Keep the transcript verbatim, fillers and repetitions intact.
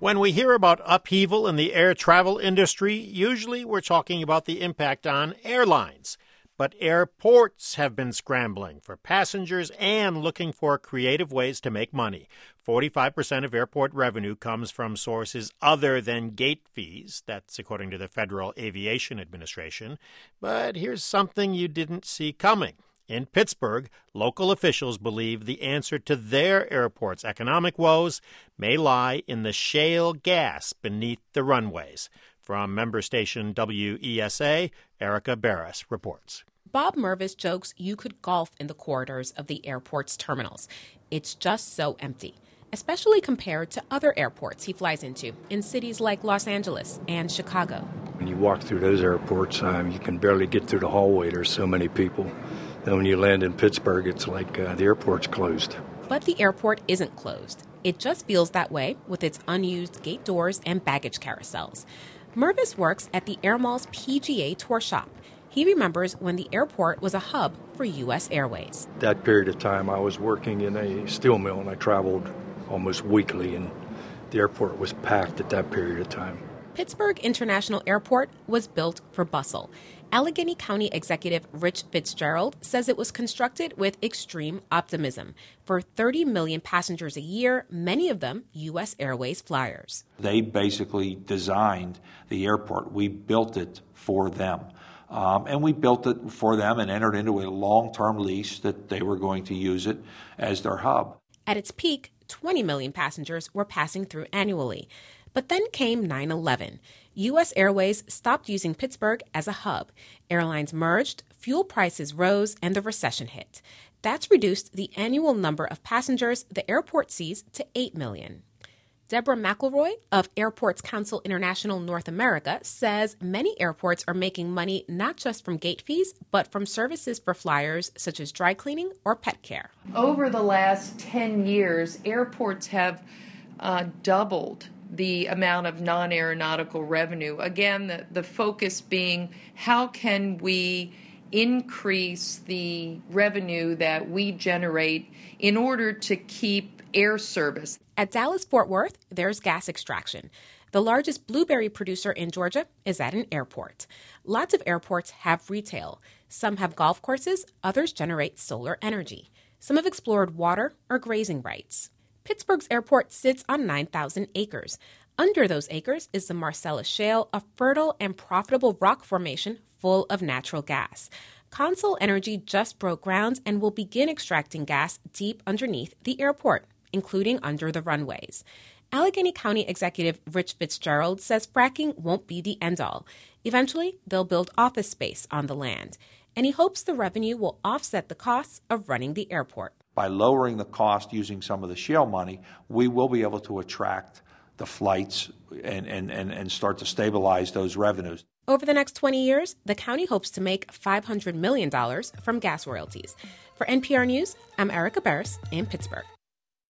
When we hear about upheaval in the air travel industry, usually we're talking about the impact on airlines. But airports have been scrambling for passengers and looking for creative ways to make money. forty-five percent of airport revenue comes from sources other than gate fees. That's according to the Federal Aviation Administration. But here's something you didn't see coming. In Pittsburgh, local officials believe the answer to their airport's economic woes may lie in the shale gas beneath the runways. From member station W E S A, Erica Barras reports. Bob Mervis jokes you could golf in the corridors of the airport's terminals. It's just so empty, especially compared to other airports he flies into in cities like Los Angeles and Chicago. When you walk through those airports, um, you can barely get through the hallway. There's so many people. Then when you land in Pittsburgh, it's like uh, the airport's closed. But the airport isn't closed. It just feels that way with its unused gate doors and baggage carousels. Mervis works at the Air Mall's P G A tour shop. He remembers when the airport was a hub for U S Airways. That period of time, I was working in a steel mill, and I traveled almost weekly, and the airport was packed at that period of time. Pittsburgh International Airport was built for bustle. Allegheny County Executive Rich Fitzgerald says it was constructed with extreme optimism. For thirty million passengers a year, many of them U S Airways flyers. They basically designed the airport. We built it for them. Um, and we built it for them and entered into a long-term lease that they were going to use it as their hub. At its peak, twenty million passengers were passing through annually. But then came nine eleven. U S Airways stopped using Pittsburgh as a hub. Airlines merged, fuel prices rose, and the recession hit. That's reduced the annual number of passengers the airport sees to eight million. Deborah McElroy of Airports Council International North America says many airports are making money not just from gate fees, but from services for flyers such as dry cleaning or pet care. Over the last ten years, airports have uh, doubled the amount of non-aeronautical revenue. Again, the, the focus being how can we increase the revenue that we generate in order to keep air service. At Dallas-Fort Worth, there's gas extraction. The largest blueberry producer in Georgia is at an airport. Lots of airports have retail. Some have golf courses, others generate solar energy. Some have explored water or grazing rights. Pittsburgh's airport sits on nine thousand acres. Under those acres is the Marcellus Shale, a fertile and profitable rock formation full of natural gas. Consol Energy just broke ground and will begin extracting gas deep underneath the airport, including under the runways. Allegheny County Executive Rich Fitzgerald says fracking won't be the end-all. Eventually, they'll build office space on the land, and he hopes the revenue will offset the costs of running the airport. By lowering the cost using some of the shale money, we will be able to attract the flights and, and, and, and start to stabilize those revenues. Over the next twenty years, the county hopes to make five hundred million dollars from gas royalties. For N P R News, I'm Erica Barras in Pittsburgh.